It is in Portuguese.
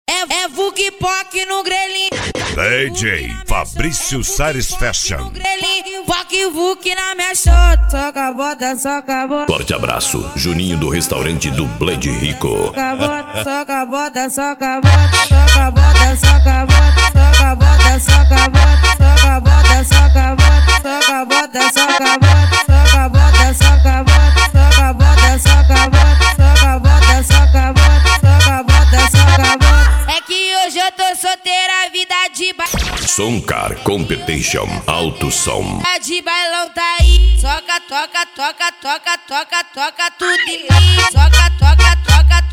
É Vuk Poc no grelhinho. DJ Fabrício Sares Fashion. Vuk Vuk na minha chota. Soca a bota, soca a bota. Forte abraço, Juninho do restaurante do Blade Rico. Soca a bota, soca a bota, soca a bota. Soca a bota, soca a bota. Soca a bota, soca a bota. Soca a bota, soca a bota. Soca a bota, soca a bota. Soca a bota, soca a bota. Soca a bota, soca a bota. Soca a bota, soca a bota. Soca a bota, soca a bota. É que hoje eu tô solteira, vida de Soncar Competition Alto Som. A de bailão tá aí. Soca, toca, toca, toca, toca, toca tudo em mim. Soca, toca, toca,